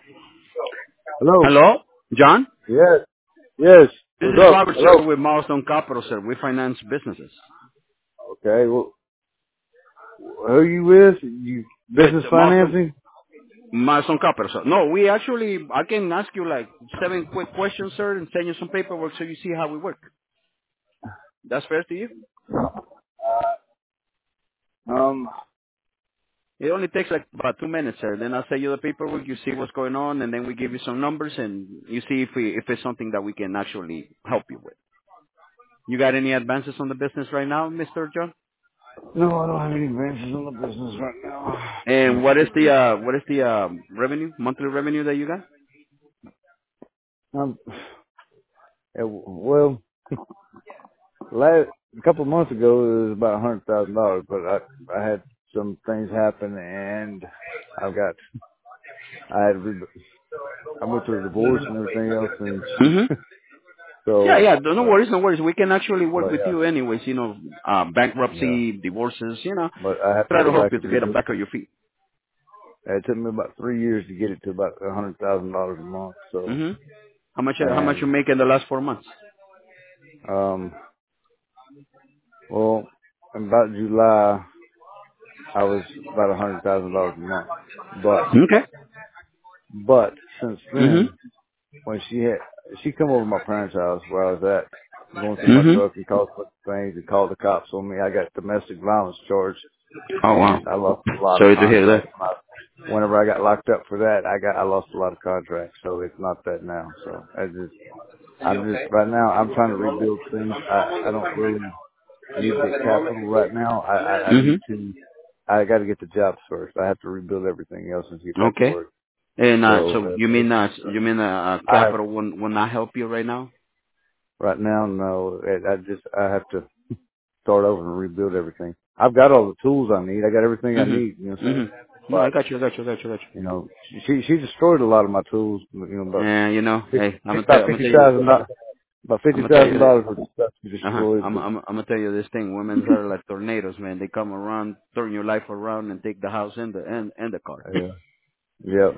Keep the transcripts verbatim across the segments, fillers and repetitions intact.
Hello. Hello, John? Yes. Yes. This What's is up? Robert, sir, Hello. with Milestone Capital, sir. We finance businesses. Okay. Well, who you with? You It's business Milestone, financing? Milestone Capital, sir. No, we actually, I can ask you like seven quick questions, sir, and send you some paperwork so you see how we work. That's fair to you? Um. It only takes like about two minutes, sir. Then I'll send you the paperwork, you see what's going on, and then we give you some numbers, and you see if we, if it's something that we can actually help you with. You got any advances on the business right now, Mister John? No, I don't have any advances on the business right now. And what is the, uh, what is the, um, revenue, monthly revenue that you got? Um. eh, Well, last a couple of months ago it was about a hundred thousand dollars, but I I had some things happen and I've got I had re- I went through a divorce and everything else, and Mm-hmm. Yeah, so yeah. No no uh, worries, no worries. We can actually work but with yeah, you anyways. You know, uh, yeah. bankruptcy, divorces. You know, But I have to try go to help back you and to get them rebuild. back on your feet. It took me about three years to get it to about a hundred thousand dollars a month. So, Mm-hmm. How much? How much you and make in the last four months? um, well, in about July, I was about a hundred thousand dollars a month. But, Okay. but since then, Mm-hmm. when she had, she come over to my parents' house where I was at, going through my Mm-hmm. truck and caused a bunch of things and called the cops on me. I got domestic violence charge Oh wow. and I lost a lot of Sorry to hear that. contracts. When I, whenever I got locked up for that, I got, I lost a lot of contracts. So it's not that now. So I just, I'm just right now. I'm trying to rebuild things. I I don't really need the capital right now. I I, I need Mm-hmm. to. I got to get the jobs first. I have to rebuild everything else and get back to Okay. work. And uh, So so uh, you it's, mean uh, you mean uh, uh, I have capital will will not help you right now? right now. No, I I just I have to start over and rebuild everything. I've got all the tools I need. I got everything I need. You know what Mm-hmm. I'm saying? Mm-hmm. No, I But got you. I got you. I got you. I got you know, she she destroyed a lot of my tools. You know, you. about And you know, fifty, hey, I'm gonna tell you. about I'm gonna fifty tell you. thousand dollars. About I'm fifty gonna tell thousand you that. dollars worth of stuff Uh-huh. destroyed. I'm, I'm, I'm gonna tell you this thing. Women's are like tornadoes, man. They come around, turn your life around, and take the house and the and, and the car. Yeah. Yep.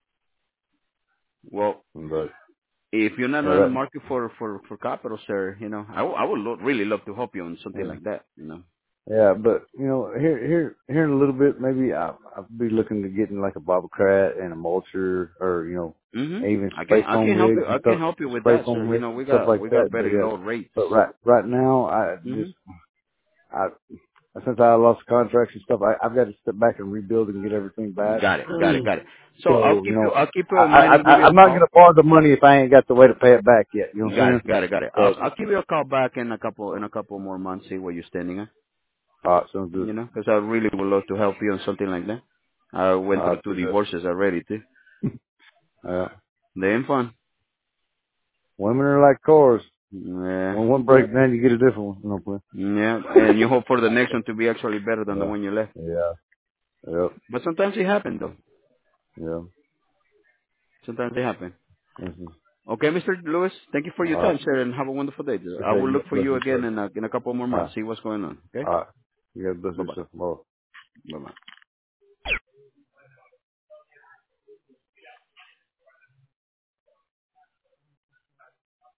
Well, But if you're not yeah, on the that, market for for for capital, sir, you know, I, w- I would lo- really love to help you on something yeah. like that. You know. Yeah, but you know, here, here, here in a little bit, maybe I'll, I'll be looking to getting like a bobcat and a mulcher, or you know, Mhm. even I spray can I foam can help rigs you. and I can stuff, help you with spray that, sir. foam You rigs know, we and stuff got like we got that. But very yeah, low rates. but right, right now, I just, Mhm. I since I lost contracts and stuff, I, I've got to step back and rebuild and get everything back. Got it. Got it. Got it. So I'll So you keep you. know, I'll keep you in I, mind I, and give I you a I'm not call. gonna borrow the money if I ain't got the way to pay it back yet. You know what I'm Got saying? it. Got it. Got it. I'll So, I'll give you a call back in a couple in a couple more months. See where you're standing at. all right, sounds good. You know, because I really would love to help you on something like that. I went I through two appreciate it. divorces already too. Yeah. They ain't fun. Women are like cars. Yeah, When one breaks down, you get a different one. No plan. yeah, and you hope for the next one to be actually better than the Yeah. one you left. Yeah. Yep. But sometimes it happens though. But, yeah. Sometimes it happens. This is, Okay, Mister Lewis, thank you for your all right. time, sir, and have a wonderful day. I Okay. will You look got for you blessings, again sir. in a, in a couple more All months, right. see what's going on. Okay? All right. You got Bye blessings, bye. sir. Bye. Bye bye.